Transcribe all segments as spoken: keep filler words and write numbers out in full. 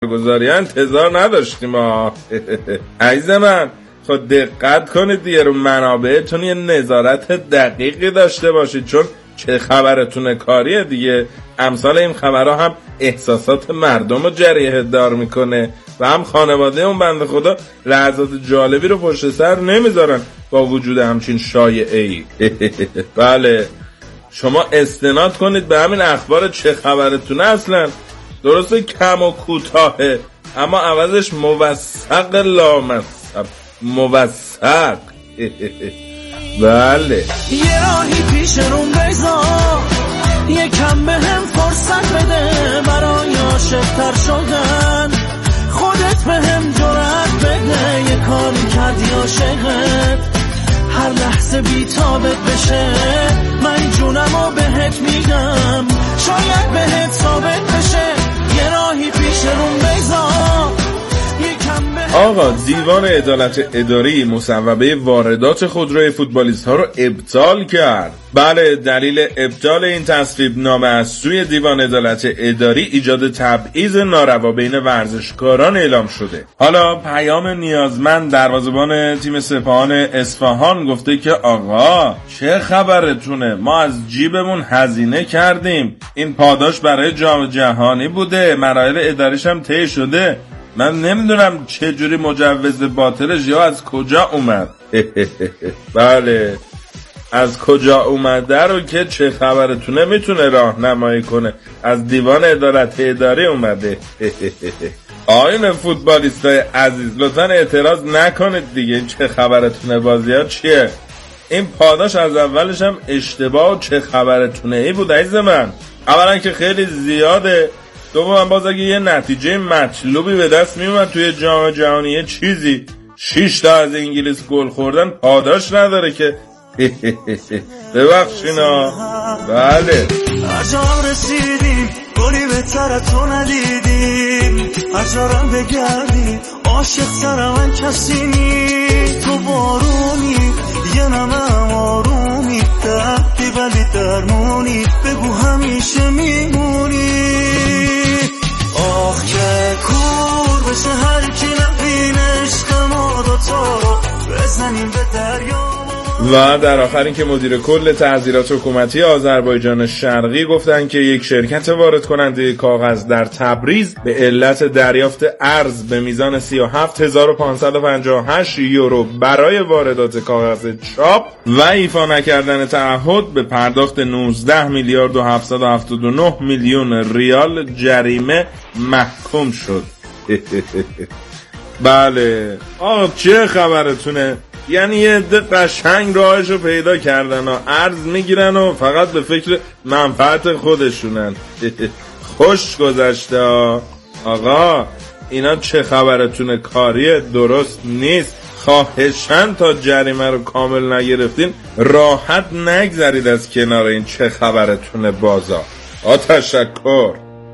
خبرگزاری انتظار نداشتیم ها. عزیز من خود دقت کنید دیگه رو منابعتون یه نظارت دقیقی داشته باشید، چون چه خبرتونه کاریه دیگه. امثال این خبرها هم احساسات مردم رو جریه دار میکنه و هم خانواده اون بنده خدا لحظات جالبی رو پشت سر نمیذارن با وجود همچین شایعه‌ای. بله شما استناد کنید به همین اخبار چه خبرتونه. اصلا درسته کم و کوتاهه اما عوضش موثق لامصب موثق. بله یه راهی پیش روم بیزا، یه کم به هم فرصت بده برای عاشق‌تر شدن، خودت به هم جرأت بده یه کاری کردی عاشقت هر لحظه بی‌تابت بشه. من جونمو بهت میگم شاید بهت ثابت بشه، یه راهی پیش روم بیزا. آقا دیوان عدالت اداری مصوبه واردات خودروی فوتبالیست ها رو ابطال کرد. بله دلیل ابطال این تصویب نامه از سوی دیوان عدالت اداری ایجاد تبعیض ناروا بین ورزشکاران اعلام شده. حالا پیام نیازمند دروازه‌بان تیم سپاهان اصفهان گفته که آقا چه خبرتونه، ما از جیبمون هزینه کردیم، این پاداش برای جام جهانی بوده، مراحل اداریش هم طی شده، من نمیدونم چه جوری مجوز باطلش یا از کجا اومد. بله از کجا اومده رو که چه خبرتونه میتونه راهنمایی کنه. از دیوان عدالت اداری اومده. آین فوتبالیستای عزیز لطفا اعتراض نکنید دیگه، این چه خبرتونه بازی ها چیه؟ این پاداش از اولش هم اشتباه و چه خبرتونه ای بود عزیز من. اولا که خیلی زیاده، دوم باز اگه یه نتیجه مطلوبی به دست میومد توی جام جهانی یه چیزی شش تا از انگلیس گل خوردن پاداش نداره که. ببخشینا. بله عجب رسیدیم گلی بهتر تو ندیدیم، عجرم بگردیم عاشق سر من کسی نی، تو بارونی یه نمم آرومی دردی ولی درمونی، بگو همیشه میمونی. آخ که کور بشه هر کی نبین عشق ما دوتا رو بزنیم به دریا. و در آخر این که مدیر کل تحضیرات حکومتی آذربایجان شرقی گفتن که یک شرکت وارد کننده کاغذ در تبریز به علت دریافت ارز به میزان سی و هفت هزار و پانصد و پنجاه و هشت یورو برای واردات کاغذ چاپ و ایفا نکردن تعهد به پرداخت نوزده میلیارد و هفتصد و هفتاد و نه میلیون ریال جریمه محکوم شد. بله آقا چه خبرتونه؟ یعنی یه عده قشنگ راهشو پیدا کردن و ارز میگیرن و فقط به فکر منفعت خودشونن. خوش گذشته آقا، اینا چه خبرتونه کاریه درست نیست. خواهشن تا جریمه رو کامل نگرفتین راحت نگذرید از کنار این چه خبرتونه بازا. آ تشکر.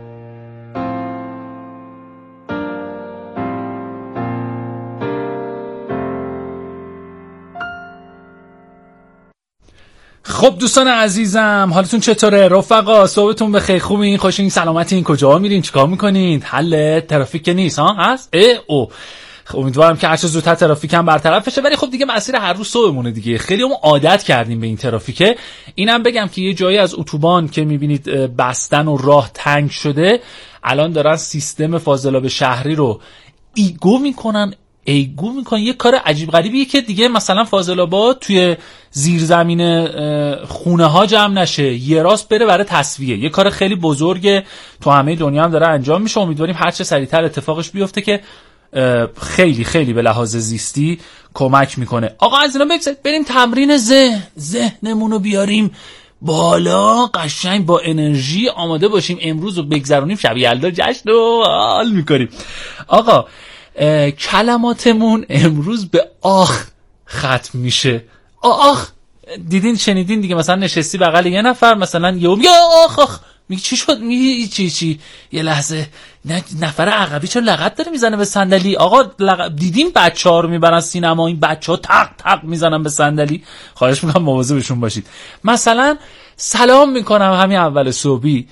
خب دوستان عزیزم حالتون چطوره رفقا؟ صحبتون بخیر؟ خوبین؟ خوشین؟ سلامتین؟ کجا میرین؟ چیکار میکنین؟ حل ترافیک که نیست ها هست؟ اه او خب امیدوارم که هر چه زودتر ترافیک هم برطرف بشه، ولی خب دیگه مسیر هر روز صبحمونه دیگه، خیلی هم عادت کردیم به این ترافیکه. اینم بگم که یه جایی از اتوبان که میبینید بستن و راه تنگ شده، الان دارن سیستم فاضلاب شهری رو ایگو میکنن ایگو میکنن یه کار عجیب غریبیه که دیگه مثلا فاضلاباد توی زیرزمین خونه ها جمع نشه، یه راست بره برای تسویه. یه کار خیلی بزرگه تو همه دنیا هم داره انجام میشه. امیدواریم هر چه سریعتر اتفاقش بیفته که خیلی خیلی به لحاظ زیستی کمک میکنه. آقا از اینا بگذارید بریم تمرین ذهن، ذهنمون رو بیاریم بالا، قشنگ با انرژی آماده باشیم امروز رو بگذرونیم، شب یلدا جشن و حال میکنیم. آقا کلماتمون امروز به آخ ختم میشه. آخ دیدین شنیدین دیگه، مثلا نشستی بغل یه نفر مثلا یهو یا آخ آخ میگی چی شد؟ میگی چی چی یه لحظه نه نفر عقبی چون لغت داره میزنه به صندلی. آقا لغت دیدین بچه‌ها رو میبرن سینما، این بچه‌ها تق تق میزنن به صندلی، خواهش میکنم مواظبشون باشید. مثلا سلام میکنم همین اول صبحی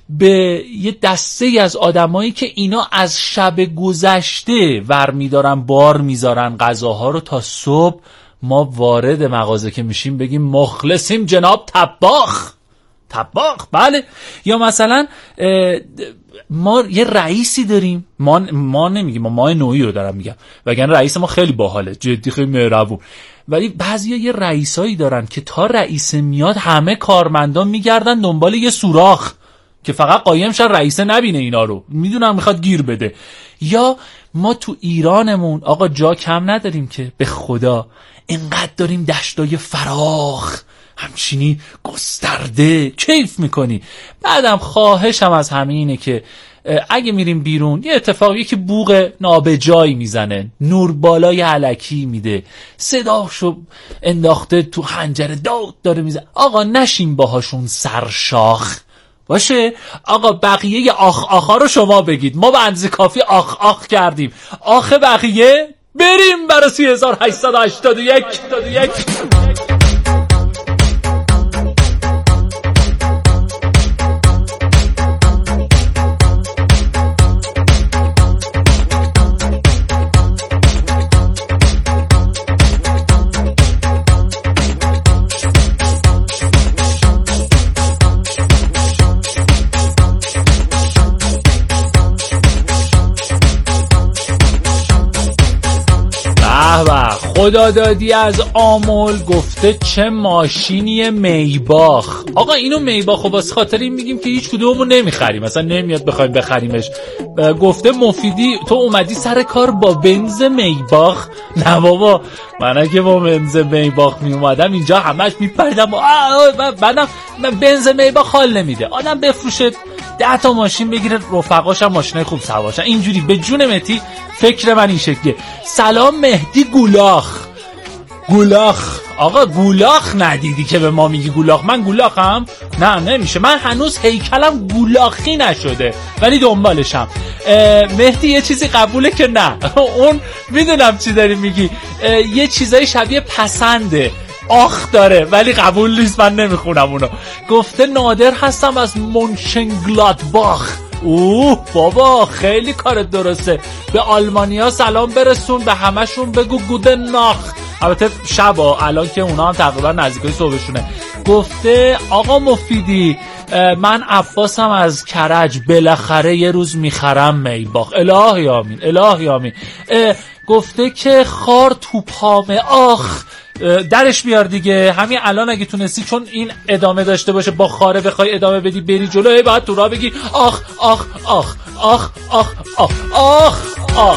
به یه دسته ای از آدمایی که اینا از شب گذشته ور میدارن بار میذارن غذاها رو تا صبح، ما وارد مغازه که میشیم بگیم مخلصیم جناب طباخ طباخ. بله. یا مثلا ما یه رئیسی داریم، ما ما نمیگیم، ما ما نوعی رو دارم میگم، وگرنه رئیس ما خیلی باحاله، جدی خیلی مهربون، ولی بعضیا یه رئیسایی دارن که تا رئیس میاد همه کارمندان میگردن دنبال یه سوراخ که فقط قایم شن رئیسه نبینه اینا رو، میدونم میخواد گیر بده. یا ما تو ایرانمون آقا جا کم نداریم که به خدا، اینقدر داریم دشتای فراخ همچینی گسترده کیف میکنی. بعدم خواهشم از همه اینه که اگه میریم بیرون یه اتفاقی که بوق نابجایی میزنه، نور بالای علکی میده، صداشو انداخته تو حنجره داد داره میزنه، آقا نشیم باهاشون سرشاخ باشه. آقا بقیه آخ آخا رو شما بگید، ما به اندازه کافی آخ آخ کردیم، آخ بقیه بریم برای سی هزار و هشتصد و هشتاد و یک. خدا دادی از آمل گفته چه ماشینی میباخ. آقا اینو میباخو واسه خاطر این میگیم که هیچ کدومو نمیخریم، مثلا نمیاد بخوایم بخریمش. گفته مفیدی تو اومدی سر کار با بنز میباخ؟ نه بابا، من اگه با بنز میباخ می اومدم اینجا همش میپردم بعدم بنز میباخ حال نمیده، آدم بفروشه ده تا ماشین بگیره رفقاشم ماشینای خوب سوارشن، اینجوری به جون مهدی فکر من این شکلیه. سلام مهدی گولاخ. گولاخ آقا گولاخ ندیدی که به ما میگی گولاخ؟ من گولاخم؟ نه نمیشه، من هنوز هیکلم گولاخی نشده ولی دنبالشم. مهدی یه چیزی قبوله که نه اون میدونم چی داری میگی، یه چیزای شبیه پسنده آخ داره ولی قبول نیست، من نمیخونم اونو. گفته نادر هستم از مونشنگلادباخ. اوه بابا خیلی کارت درسته، به آلمانیا سلام برسون، به همشون بگو گودن ناخ. البته شبا الان که اونا هم تقریبا نزدیکای صبحشونه. گفته آقا مفیدی من عباسم از کرج، بالاخره یه روز میخرم میباخ. الهی آمین الهی آمین. گفته که خار تو پامه آخ، درش بیار دیگه همین الان اگه تونستی، چون این ادامه داشته باشه با خاره بخوای ادامه بدی بری جلو، بعد تو راه بگی آخ آخ آخ آخ آخ آخ آخ آخ.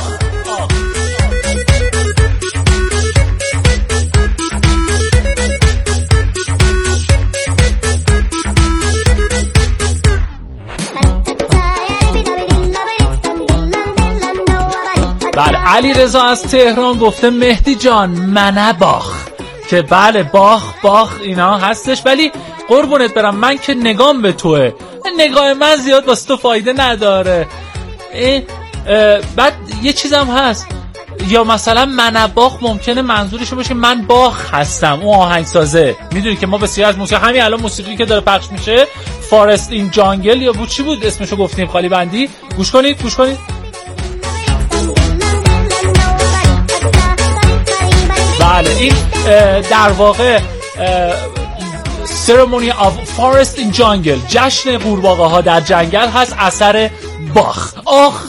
بله علی رضا از تهران گفته مهدی جان منه باخ، که بله باخ باخ اینا هستش، ولی قربونت برم من که نگام به توه، نگاه من زیاد واسه تو فایده نداره. بعد یه چیزم هست، یا مثلا منه باخ ممکنه منظورش باشه من باخ هستم، اون آهنگسازه. میدونی که ما بسیار از موسیقی، همین الان موسیقی که داره پخش میشه فارست این جانگل یا بود چی بود اسمشو گفتیم، خالی بندی، گوش کنید گوش کنید. بله این در واقع Ceremony of Forest in Jungle، جشن قورباغه ها در جنگل هست، اثر باخ. آخ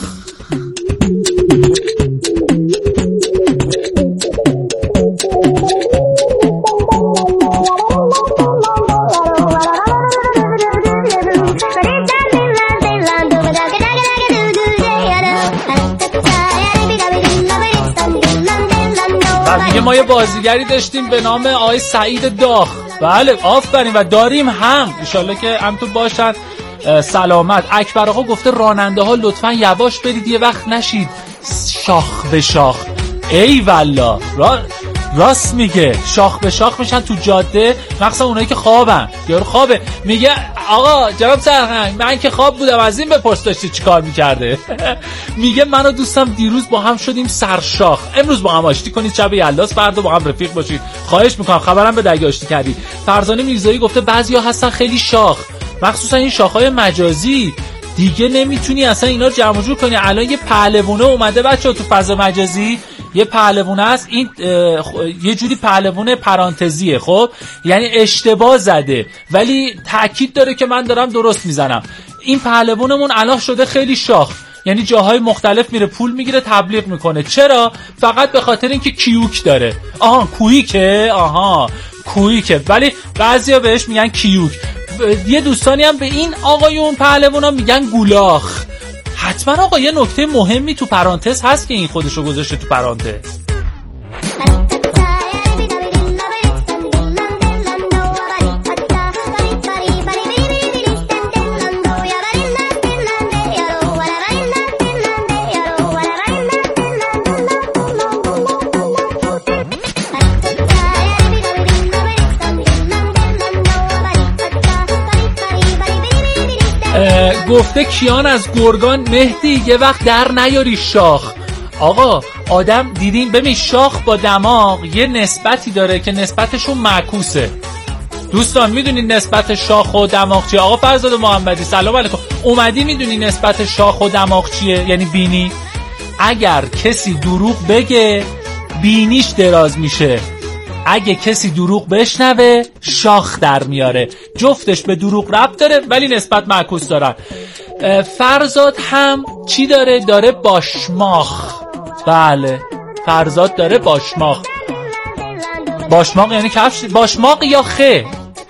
دیگه ما یه بازیگری داشتیم به نام آقای سعید داخ. بله آفرین و داریم هم، انشالله که هم تو باشن سلامت. اکبر آقا گفته راننده ها لطفا یواش برید یه وقت نشید شاخ به شاخ. ای والله را... راست میگه، شاخ به شاخ میشن تو جاده، مخصوصا اونایی که خوابن. یارو خوابه میگه آقا جناب سرهنگ من که خواب بودم، از این بپرس داشتی چی کار میکرده. میگه من و دوستم دیروز با هم شدیم سرشاخ، امروز با هم آشتی کنید، شب یلداز فردا با هم رفیق باشید، خواهش میکنم خبرم به درگاه آشتی کردی. فرزانه میرزایی گفته بعضیا هستن خیلی شاخ، مخصوصا این شاخهای مجازی دیگه نمیتونی اصلا اینا رو جمع جور کنی. الان یه پهلوونه اومده بچه‌ها تو فضا مجازی، یه پهلوونه است، این یه جوری پهلوونه پرانتزیه، خب یعنی اشتباه زده ولی تاکید داره که من دارم درست میزنم. این پهلوونمون الان شده خیلی شاخ، یعنی جاهای مختلف میره پول میگیره تبلیغ میکنه. چرا؟ فقط به خاطر اینکه کیوک داره. آها کویکه، آها کویکه، ولی بعضیا بهش میگن کیوک. یه دوستانی هم به این آقایون پهلوونا میگن گولاخ. حتما آقا یه نکته مهمی تو پرانتز هست که این خودشو گذاشته تو پرانتز. گفته کیان از گرگان مهدی یه وقت در نیاری شاخ. آقا آدم دیدین ببین شاخ با دماغ یه نسبتی داره که نسبتشون معکوسه. دوستان میدونین نسبت شاخ و دماغ چیه؟ آقا فرزاد محمدی سلام علیکم، اومدی میدونی نسبت شاخ و دماغ چیه؟ یعنی بینی. اگر کسی دروغ بگه بینیش دراز میشه، اگه کسی دروغ بشنوه شاخ در میاره. جفتش به دروغ ربط داره ولی نسبت معکوس دارن. فرزاد هم چی داره؟ داره باشماخ. بله فرزاد داره باشماخ. باشماخ یعنی کفش. باشماخ یا خه؟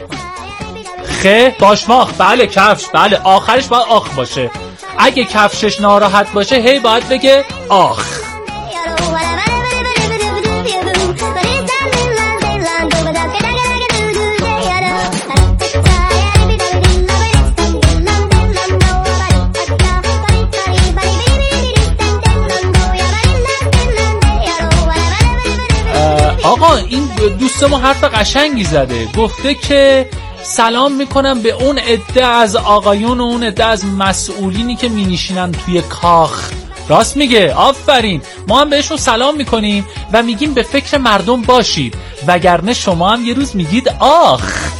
خه باشماخ. بله کفش. بله آخرش باید آخ باشه. اگه کفشش ناراحت باشه هی باید بگه آخ. آقا این دوست ما حرف قشنگی زده، گفته که سلام میکنم به اون عده از آقایون و اون عده از مسئولینی که می نشینن توی کاخ. راست میگه، آفرین. ما هم بهشون سلام میکنیم و میگیم به فکر مردم باشید وگرنه شما هم یه روز میگید آخ.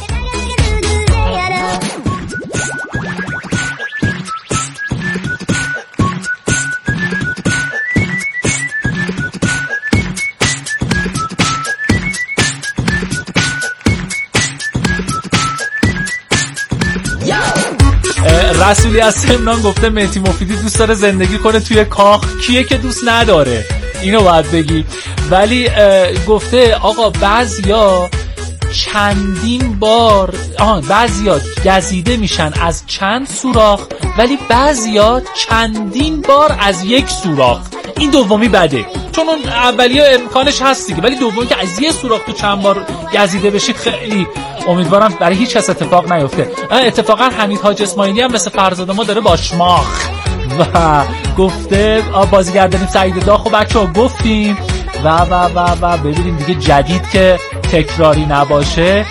رسولی از سمنان گفته مهدی مفیدی دوست داره زندگی کنه توی کاخ. کیه که دوست نداره؟ اینو باید بگی. ولی گفته آقا بعضیا چندین بار آها بعضیا گزیده میشن از چند سوراخ ولی بعضیا چندین بار از یک سوراخ. این دومی بده چون اون اولیه امکانش هست دیگه، ولی دومی که از یه سوراخ تو چند بار گزیده بشی خیلی امیدوارم برای هیچ کس اتفاق نیفته. اتفاقا حمید حاج اسماعیلی هم مثل فرزاد ما داره باشماخ و گفته بازیگردانیم سعید داغ و بچه‌ها گفتیم و و و و ببینیم دیگه جدید که تکراری نباشه.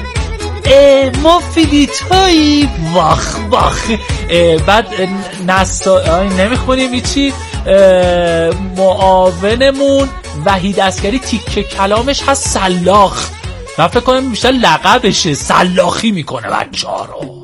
مفیدی تویی واخ واخ. بعد نستا نمیخونیم ایچی. معاونمون وحید عسکری تیکه کلامش هست سلاخ. من فکر کنم بیشتر لقبشه، سلاخی میکنه بچه ها رو.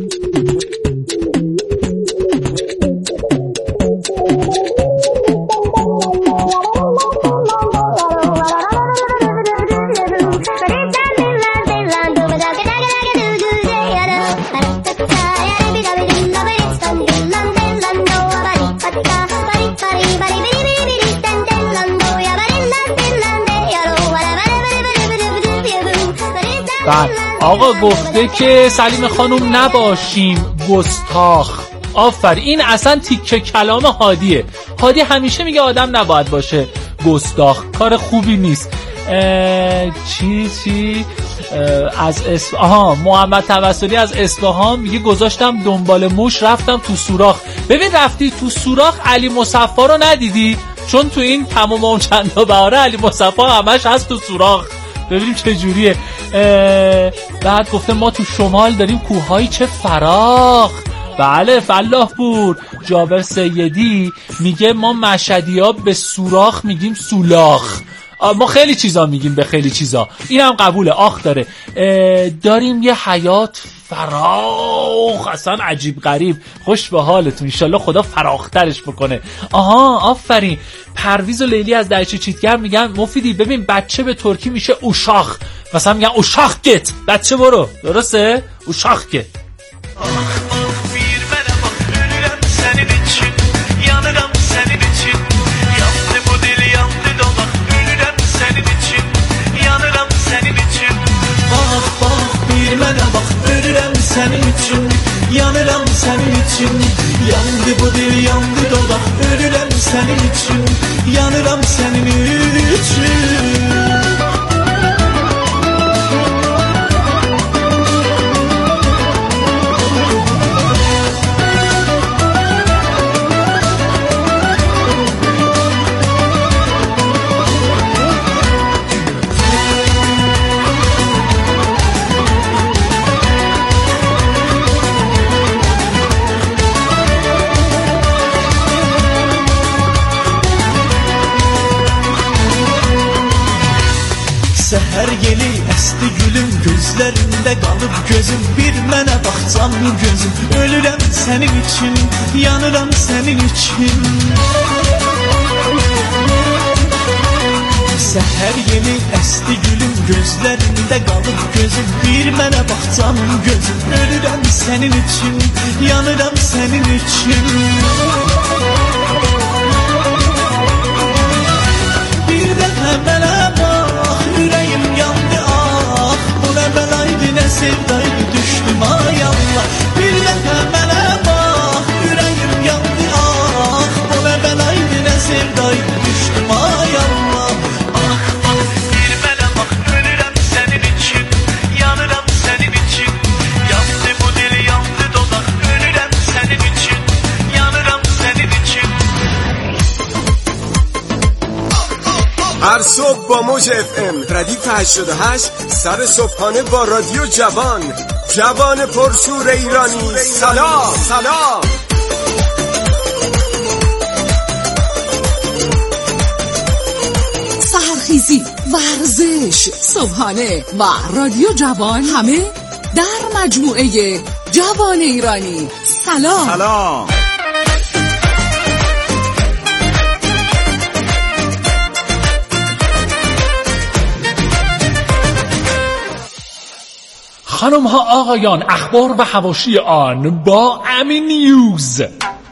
آقا گفته که سلیم خانوم نباشیم گستاخ. آفرین. این اصلا تیکه کلام هادیه. هادی همیشه میگه آدم نباید باشه گستاخ، کار خوبی نیست. چی چی از اسم آها محمد توسلی از اصفهان میگه گذاشتم دنبال موش رفتم تو سوراخ. ببین رفتی تو سوراخ علی مصفا رو ندیدی؟ چون تو این تمام اون چند تا بهاره علی مصفا همش هست تو سوراخ. ببینیم چه جوریه. بعد گفته ما تو شمال داریم کوههای چه فراخ. بله فلاح پور. جابر سیدی میگه ما مشهدی ها به سوراخ میگیم سولاخ. ما خیلی چیزا میگیم به خیلی چیزا، اینم قبوله، آخ داره. داریم یه حیات فراخ، اصلا عجیب غریب، خوش به حالتون، انشالله خدا فراخترش بکنه. آها آفرین، پرویز و لیلی از دریچه چیتگر میگن مفیدی ببین بچه به ترکی میشه اوشاخ، مثلا میگن اوشاخ گت، بچه برو، درسته؟ اوشاخ گت. Senin için yanırım senin için yandı bu dil yandı dolar ölürüm senin için yanırım senin için Seher yeli esti gülüm gözlerinde kalıp gözüm bir mənə baxsam gözüm ölürəm senin için yanıram senin için Seher yeli esti gülüm gözlerinde kalıp gözüm bir mənə baxsam gözüm ölürəm senin için yanıram senin için Bir dəfə mənə bax yüreğim yandı ah Bu ne belaydı ne sevdaydı düştüm ay Allah Bir defa bana bak yüreğim yandı ah Bu ne belaydı ne sevdaydı düştüm ay Allah Ah ah bir bana bak ölürüm senin için Yanırım senin için Yandı bu dil yandı dodak ölürüm senin için Yanırım senin için هر صبح با موج اف ام ردیف هشتاد و هشت سر صبحانه با رادیو جوان جوان پرشور ایرانی سلام سلام سحرخیزی ورزش صبحانه و رادیو جوان همه در مجموعه جوان ایرانی سلام سلام خانم ها آقایان اخبار و حواشی آن با امین نیوز.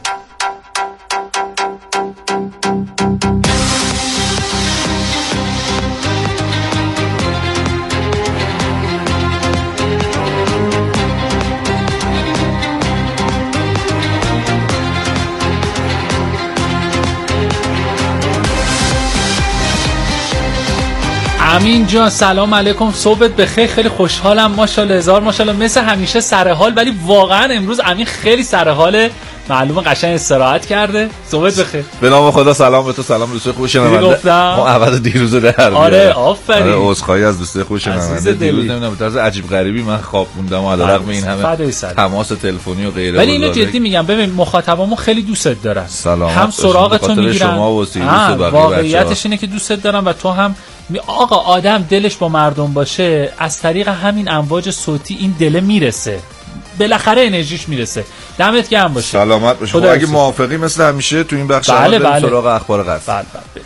امین جان سلام علیکم، صبحت بخیر، خیلی خوشحالم، ماشاءالله هزار ماشاءالله، مثل همیشه سر حال، ولی واقعا امروز امین خیلی سر حاله، معلومه قشنگ استراحت کرده. صبحت بخیر. به نام خدا، سلام به تو، سلام دوستای خوب شنونده. ما اول دیروز رو در آره آفرین. آره عذرخواهی از دوستای خوب شنونده. دیروز نمیدونم به طرز عجیب غریبی من خواب موندم و علیرغم این همه تماس تلفنی و غیره، ولی اینو جدی میگم، ببین مخاطبامو خیلی دوستت دارن، هم سراغتو میگیرن، شما و سیروس و بقیه واقعیتش اینه که دوستت دارن و تو هم آقا آدم دلش با مردم باشه از طریق همین امواج صوتی این دل میرسه، بالاخره انرژیش میرسه. دمت گرم باشه، سلامت باشه. خب اگه موافقی مثل همیشه تو این بخش بله بریم بله. سراغ اخبار قصد. بله بله.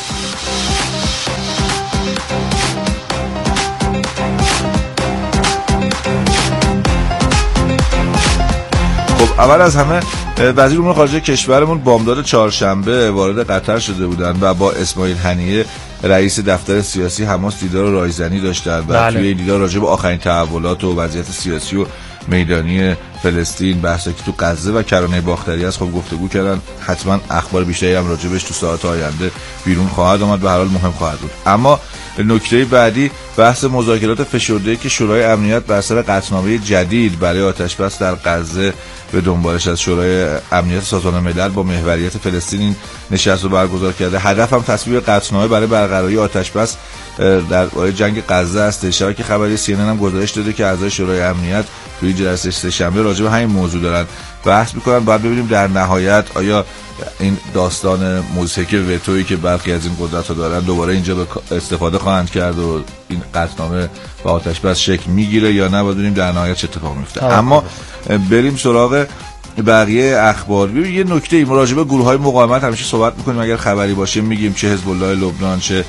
خب اول از همه وزیر امور خارجه کشورمون بامداد چهارشنبه وارد قطر شده بودن و با اسماعیل هنیه رئیس دفتر سیاسی حماس دیدار رایزنی داشتن و بله. توی این دیدار راجع به آخرین تحولات و وضعیت سیاسی و میدانی فلسطین، بحثی که تو غزه و کرانه باختری است، خب گفتگو کردن. حتما اخبار بیشتری هم راجع بهش تو ساعات آینده بیرون خواهد آمد، به هر حال مهم خواهد بود. اما نکته بعدی بحث مذاکرات فشرده‌ای که شورای امنیت بر سر قطعنامه جدید برای آتش‌بس در غزه به دنبالش از شورای امنیت سازمان ملل با محوریت فلسطین این نشست رو برگزار کرده. هدف هم تصویب قطعنامه برای برقراری آتش‌بس در جنگ غزه است. شبکه خبری سی ان ان هم گزارش داده که اعضای شورای امنیت توی جلسه سه‌شنبه راجع به همین موضوع دارن بحث می‌کنن. بعد ببینیم در نهایت آیا این داستان موسیقی وتویی که برخی از این قدرت‌ها دارن دوباره اینجا به استفاده خواهند کرد و این قطعنامه و آتش بس شکل میگیره یا نه، بدونیم در نهایت چه اتفاقی میفته. اما بریم سراغ بقیه اخبار. یه نکته ای راجع به گروه‌های مقاومت همیشه صحبت می‌کنیم، اگر خبری باشه میگیم، چه حزب الله لبنان، چه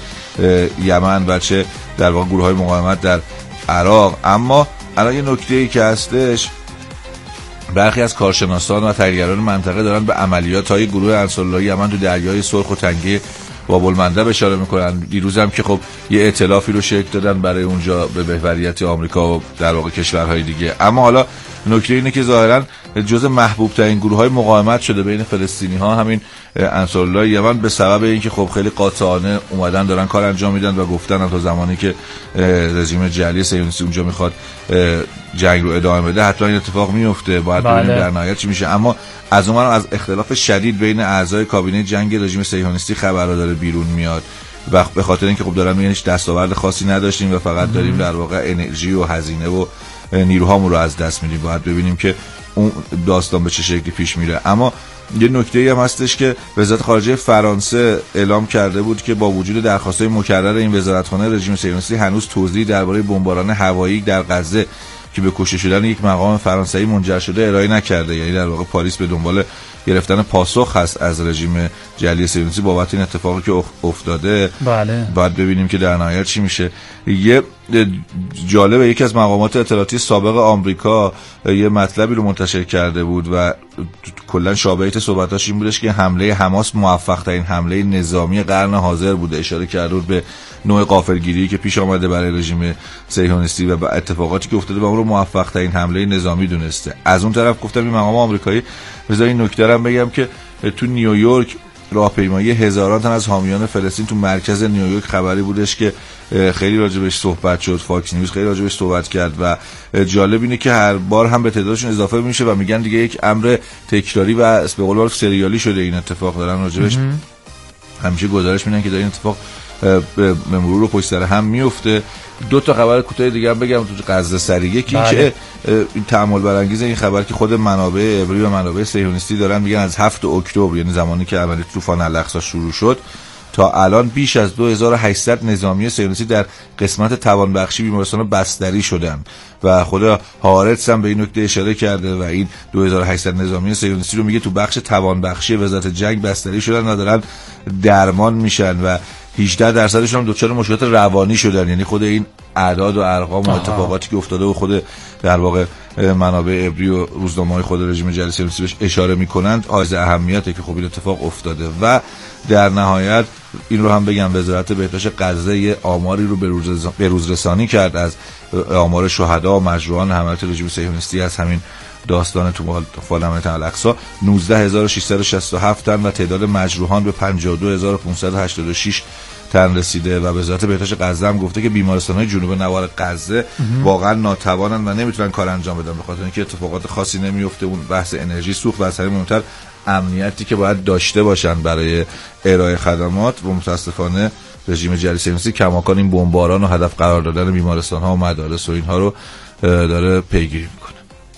یمن و چه در واقع گروه‌های مقاومت در عراق. اما الان یه نکته‌ای که هستش، برخی از کارشناسان و تحلیلگران منطقه دارن به عملیات‌های گروه انصارالله یمن تو دریای سرخ و تنگه باب المندب اشاره میکنن. دیروز هم که خب یه ائتلافی رو شکل دادن برای اونجا به محوریت آمریکا و در واقع کشورهای دیگه. اما حالا نکته اینه که ظاهرا جزء محبوب ترین گروه‌های مقاومت شده بین فلسطینی‌ها همین انصارالله یمن، به سبب اینکه خب خیلی قاطعانه اومدن دارن کار انجام میدن و گفتن تا زمانی که رژیم جعلی صهیونیستی اونجا میخواد جنگ رو ادامه بده حتما این اتفاق میفته، باید ببینیم در نهایت چی میشه. اما از اون از اختلاف شدید بین اعضای کابینه جنگ رژیم صهیونیستی خبر داره بیرون میاد و به خاطر اینکه خب دارن میگن هیچ دستاورد خاصی نداشتیم و فقط داریم در واقع انرژی و هزینه و نیروهامون رو از دست میدیم. باید ببینیم که اون داستان به چه شکلی پیش میره. اما یه نکته‌ای هم هستش که وزارت خارجه فرانسه اعلام کرده بود که با وجود درخواست‌های مکرر این وزارتخانه رژیم صهیونیستی هنوز توضیحی درباره بمباران هوایی در غزه که به کشته شدن یک مقام فرانسوی منجر شده ارائه نکرده. یعنی در واقع پاریس به دنبال گرفتن پاسخ هست از رژیم جعلی صهیونیستی بابت این اتفاقی که افتاده. بله. بعد ببینیم که در نهایت چی میشه. یه جالبه یکی از مقامات اطلاعاتی سابق آمریکا یه مطلبی رو منتشر کرده بود و کلا شابهیت صحبتاش این بودش که حمله حماس موفق ترین حمله نظامی قرن حاضر بوده. اشاره کرده بود به نوع غافلگیری که پیش آمده برای رژیم صهیونیستی و اتفاقاتی که افتاده و اون رو موفق ترین حمله نظامی دونسته. از اون طرف گفتم این مقام آمریکایی، بذار این نکته رو بگم که تو نیویورک راهپیمایی هزاران تن از حامیان فلسطین تو مرکز نیویورک خبری بودش که خیلی راجبش صحبت شد، فاکس نیوز خیلی راجبش صحبت کرد و جالب اینه که هر بار هم به تعدادشون اضافه میشه و میگن دیگه یک امر تکراری و به قول معروف سریالی شده این اتفاق. دارن راجبش همیشه گزارش میدن که داره این اتفاق به مرور رو پشت سر هم میفته. دو تا خبر کوتاه دیگه هم بگم تو غزه سری. یکی بله. که این تأمل برانگیز این خبر که خود منابع عبری و منابع صهیونیستی دارن میگن از هفتم اکتبر یعنی زمانی که عملیات طوفان الاقصی شروع شد تا الان بیش از دو هزار و هشتصد نظامی صهیونیستی در قسمت توانبخشی بیمارستان بستری شدن و خود هارتس هم به این نکته اشاره کرده و این دو هزار و هشتصد نظامی صهیونیستی رو میگه تو بخش توانبخشی وزارت جنگ بستری شدن و دارن درمان میشن و هجده درصدشون هم دچار مشکلات روانی شدن. یعنی خود این اعداد و ارقام و اتفاقاتی که افتاده و خود در واقع منابع عبری و روزنامه‌های خود رژیم جعلی صهیونیستی بهش اشاره میکنند حائز اهمیته که خب این اتفاق افتاده. و در نهایت این رو هم بگم وزارت بهداشت غزه یه آماری رو به روز رسانی کرد از آمار شهدا و مجروحان حملات رژیم صهیونیستی از همین داستان طوفان الاقصی. نوزده هزار و ششصد و شصت و هفت تن و تعداد مجروحان به پنجاه و دو هزار و پانصد و هشتاد و شش تن رسیده و وزارت بهداشت غزه هم گفته که بیمارستان‌های جنوب نوار غزه واقعا ناتوانن و نمیتونن کار انجام بدن به خاطر اینکه اتفاقات خاصی نمیفته. اون بحث انرژی سوخت و از همین مهمتر امنیتی که باید داشته باشن برای ارائه خدمات و متاسفانه رژیم جعلی صهیونیستی کماکان این بمباران و هدف قرار دادن بیمارستان‌ها و مدارس و اینها رو داره پیگیری میکنه.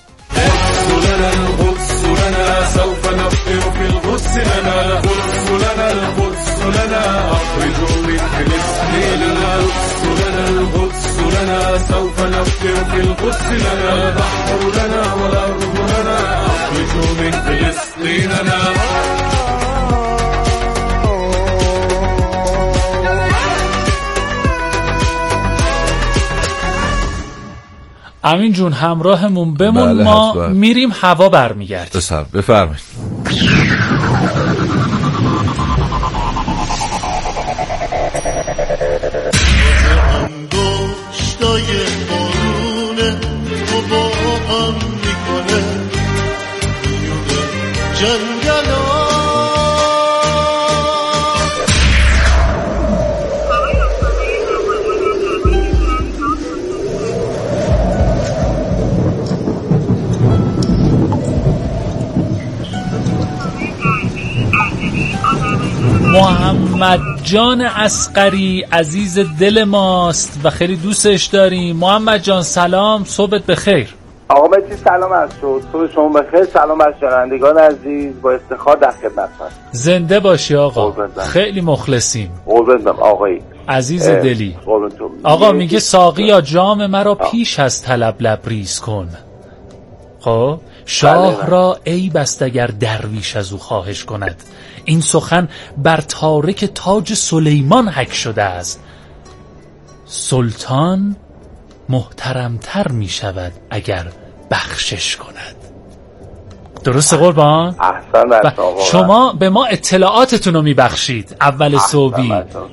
سوف نفطر في القدس لنا بحر لنا والأرض لنا أخرجوا من فلسطين لنا. امین جون همراهمون بمون. بله ما حتما. میریم هوا برمیگردیم. بفرمایید. محمد جان اصغری عزیز دل ماست و خیلی دوستش داریم. محمد جان سلام، صبحت بخیر. آقا مهدی سلام از شد صبح شما بخیر. سلام از شنوندگان عزیز، با افتخار در خدمتتون. زنده باشی آقا، خیلی مخلصیم. قربونتم آقایی عزیز دلی. آقا میگه ساقی یا جام مرا پیش از طلب لبریز کن. خب شاه را ای بست اگر درویش از او خواهش کند، این سخن بر تارک تاج سلیمان حک شده است. سلطان محترمتر می شود اگر بخشش کند. درسته قربان؟ احسن آقا. شما به ما اطلاعاتتون رو می بخشید اول صبحی.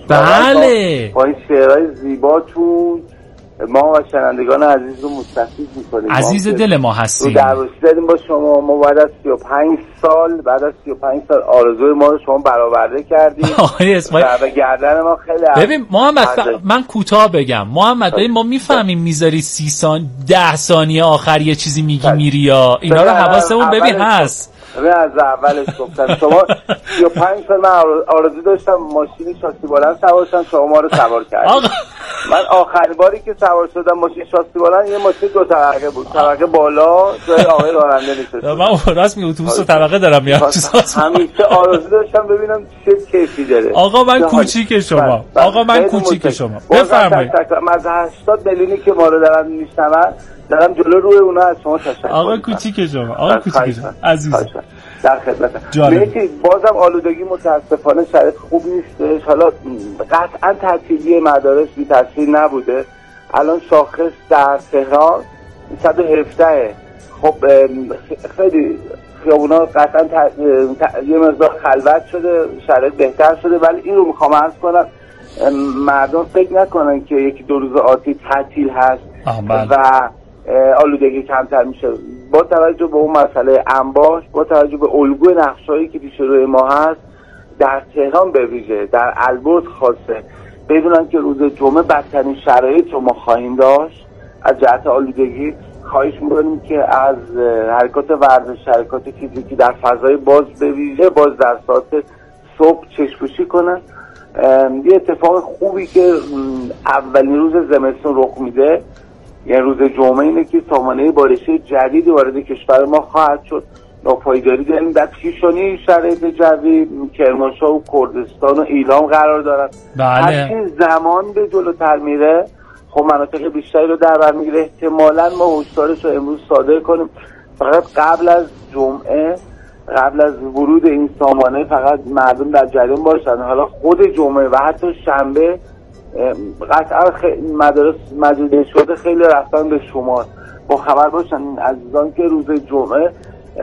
بله با این شعرهای زیباتون ما و شنوندگان عزیز رو مستفید میکنیم. عزیز دل ما هستیم. رو دروسی دادیم با شما. ما بعد از سی و پنج سال بعد از سی و پنج سال آرزوی ما رو شما برآورده کردیم. آقای اسماعیل در گردن ما خیلی. ببین محمد ف... من کوتاه بگم محمد ببین ما میفهمیم میذاری سی سان ده ثانیه آخر یه چیزی میگی میری یا اینا رو حواسمون ببین هست. ببین از اولش گفتم شما سی و پنج سال من آرزو داشتم ماشین شاسی بلند سوار شدم، شما ما رو سوار کردید. من آخرین باری که سوار شدم ماشین شاسی بلند یه ماشین دو طبقه بود، طبقه بالا جای آقای راننده نشسته. من راست میگم اتوبوس دو طبقه دارم میام. همیشه آرزو داشتم ببینم چه کیفی داره. آقا من کوچیک شما. آقا من کوچیک شما. بفرمایید. از هشتاد میلیونی که ما رو دارن میشنون دارم جلو روی اونا از شما تشکر. آقا کوچیک شما. آقا کوچیک شما. عزیز. در خدمتم. میگی بازم آلودگی متاسفانه شرایط خوب نیستش. حالا قطعا تعطیلی مدارس بی تاثیر نبوده. الان شاخص در تهران صد و هفده. خب خیلی خیابونا قطعا یه مقدار خلوت شده، شرایط بهتر شده، ولی این رو میخوام عرض کنم مردم فکر نکنن که یکی دو روز آتی تعطیل هست و آلودگی کمتر میشه. با توجه به اون مسئله انباش، با توجه به الگوی نقشه‌ای که پیش روی ما هست در تهران به ویژه در البرز خاصه، بدونن که روز جمعه بدترین شرایط رو ما خواهیم داشت از جهت آلودگی. خواهش می‌کنیم که از حرکات ورزش، حرکات فیزیکی در فضای باز به ویژه باز در ساعت صبح چشم‌پوشی کنن. یه اتفاق خوبی که اولین روز زمستون رخ میده یعنی روز جمعه اینه که سامانه بارشی جدیدی وارد کشور ما خواهد شد. ناپایداری داریم در پیشانی شرایط جوی کرمانشاه و کردستان و ایلام قرار دارن. بله. هرچی زمان به جلوتر میره خب مناطق بیشتری رو در بر میگیره. احتمالاً ما هشدارش رو امروز صادر کنیم فقط قبل از جمعه، قبل از ورود این سامانه فقط مردم در جریان باشن. حالا خود جمعه و حتی شنبه قطعا مدارس مجازی شده خیلی رفتن به شمال. با خبر باشن عزیزان که روز جمعه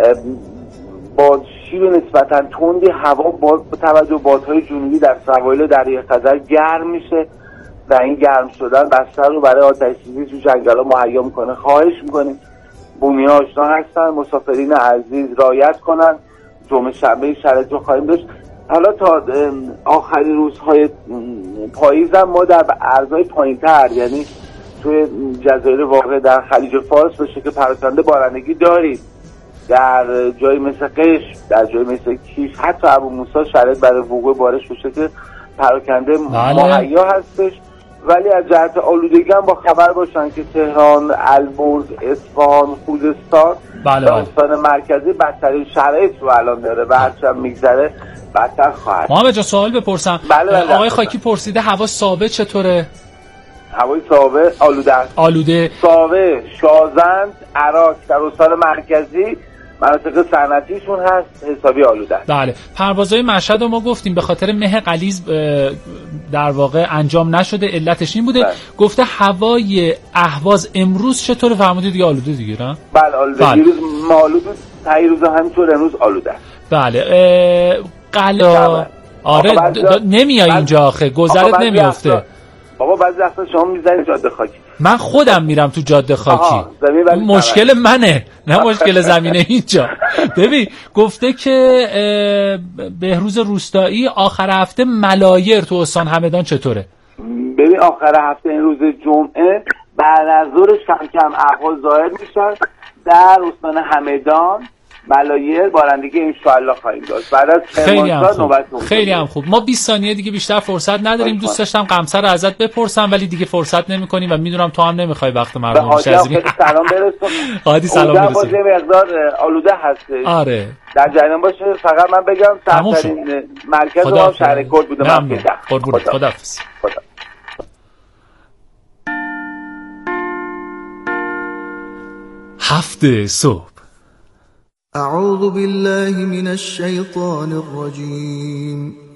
با شیب نسبتا تندی هوا با توجه به بادهای جنوبی در سواحل دریای خزر گرم میشه و این گرم شدن بستر رو برای آتش سوزی تو جنگل‌ها مهیا میکنه. خواهش میکنیم بومی آشنا هستن مسافرین عزیز رعایت کنن. جمعه شنبه شرایط رو خواهیم داشت. حالا تا آخرین روزهای پاییز هم ما در ارزهای پایین‌تر یعنی توی جزایر واقع در خلیج فارس به شکل پراکنده بارندگی دارید. در جایی مثل قشم، در جایی مثل کیش، حتی ابو موسی شرایط برای وقوع بارش به شکل پراکنده مهیا هستش. ولی از جهت آلودگی هم با خبر باشن که تهران، البرز، اصفهان، خوزستان بله استان مرکزی بدترین شرایط رو الان داره و هرچند میگذره بدتر خواهد. محمد جان سوال بپرسم. بله بله آقای خاکی پرسیده هوا ثابت چطوره؟ هوای ثابت آلوده است. آلوده ثابت شازند، عراق در استان مرکزی مناطق صنعتیشون هست حسابی آلوده است. بله. پروازهای مشهد رو ما گفتیم به خاطر مه غلیظ در واقع انجام نشده، علتش این بوده. بله. گفته هوای اهواز امروز چطوره؟ فرمودید دیگه آلوده دیگه نه؟ بله آلوده. بله. دیروز مالود بود، تایی روز همینطور امروز آلوده است. بله. قلا آره د... نمیای اینجا آخه گذرت نمیافته. بابا بعضی وقتا شما میزنید جاده خاکی. من خودم میرم تو جاده خاکی. مشکل منه نه مشکل زمینه اینجا. ببین گفته که بهروز روستایی آخر هفته ملایر تو استان همدان چطوره؟ ببین آخر هفته این روز جمعه بعد از ظهر کم کم احوال ظاهر میشن در استان همدان ملایر بارندگی انشالله خواهیم داشت. بعد از خیلی هم خوب. نوبتون خیلی هم خوب. ما بیست ثانیه دیگه بیشتر فرصت نداریم. دوست داشتم قمصر رو ازت بپرسم ولی دیگه فرصت نمی‌کنی و میدونم تو هم نمی‌خوای وقت مردم رو بشازی. سلام برسون. هادی سلام برسون. اونجا یه مقدار آلوده هستش. آره. در جریان باشه. فقط من بگم سرترین مرکز ما شهر کرد بوده. ممنون. قربون خداحافظ. خدا. هفت صبح. اعوذ بالله من الشیطان الرجیم